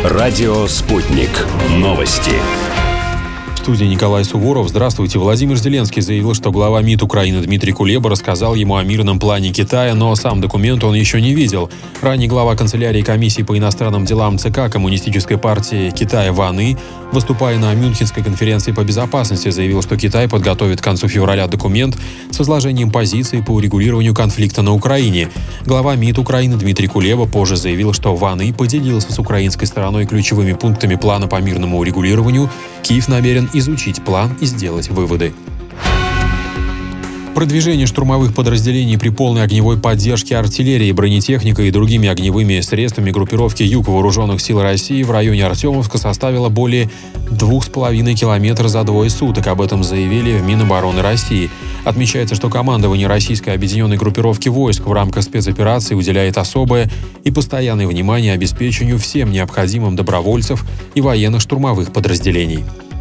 Радио «Спутник». Новости. В студии Николай Суворов. Здравствуйте. Владимир Зеленский заявил, что глава МИД Украины Дмитрий Кулеба рассказал ему о мирном плане Китая, но сам документ он еще не видел. Ранее глава канцелярии комиссии по иностранным делам ЦК Коммунистической партии Китая Ван И, выступая на Мюнхенской конференции по безопасности, заявил, что Китай подготовит к концу февраля документ с изложением позиции по урегулированию конфликта на Украине. Глава МИД Украины Дмитрий Кулеба позже заявил, что Ван И поделился с украинской стороной ключевыми пунктами плана по мирному урегулированию. Киев намерен изучить план и сделать выводы. Продвижение штурмовых подразделений при полной огневой поддержке артиллерии, бронетехникой и другими огневыми средствами группировки Юг Вооруженных сил России в районе Артемовска составило более 2,5 километра за двое суток. Об этом заявили в Минобороны России. Отмечается, что командование российской объединенной группировки войск в рамках спецоперации уделяет особое и постоянное внимание обеспечению всем необходимым добровольцев и военных штурмовых подразделений.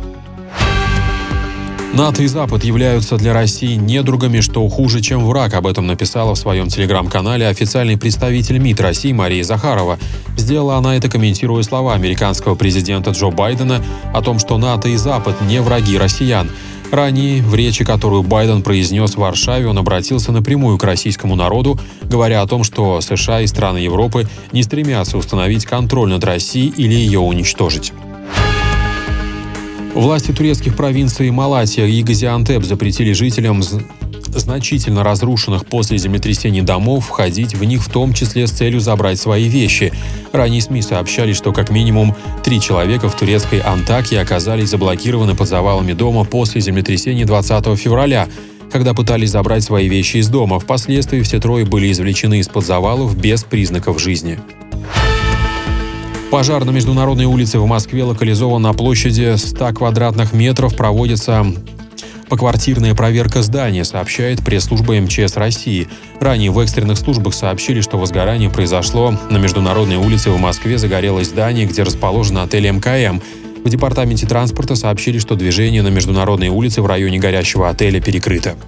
НАТО и Запад являются для России недругами, что хуже, чем враг. Об этом написала в своем телеграм-канале официальный представитель МИД России Мария Захарова. Сделала она это, комментируя слова американского президента Джо Байдена о том, что НАТО и Запад не враги россиян. Ранее, в речи, которую Байден произнес в Варшаве, он обратился напрямую к российскому народу, говоря о том, что США и страны Европы не стремятся установить контроль над Россией или ее уничтожить. Власти турецких провинций Малатья и Газиантеп запретили жителям значительно разрушенных после землетрясений домов входить в них, в том числе с целью забрать свои вещи. Ранее СМИ сообщали, что как минимум 3 человека в турецкой Антакье оказались заблокированы под завалами дома после землетрясения 20 февраля, когда пытались забрать свои вещи из дома. Впоследствии все трое были извлечены из-под завалов без признаков жизни. Пожар на Международной улице в Москве локализован на площади 100 квадратных метров. Проводится поквартирная проверка здания, сообщает пресс-служба МЧС России. Ранее в экстренных службах сообщили, что возгорание произошло на Международной улице в Москве. Загорелось здание, где расположен отель МКМ. В департаменте транспорта сообщили, что движение на Международной улице в районе горящего отеля перекрыто.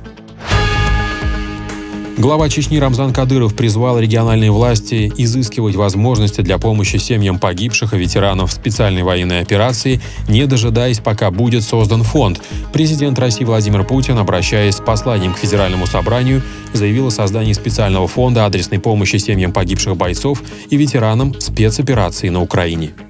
Глава Чечни Рамзан Кадыров призвал региональные власти изыскивать возможности для помощи семьям погибших и ветеранов специальной военной операции, не дожидаясь, пока будет создан фонд. Президент России Владимир Путин, обращаясь с посланием к Федеральному собранию, заявил о создании специального фонда адресной помощи семьям погибших бойцов и ветеранам спецоперации на Украине.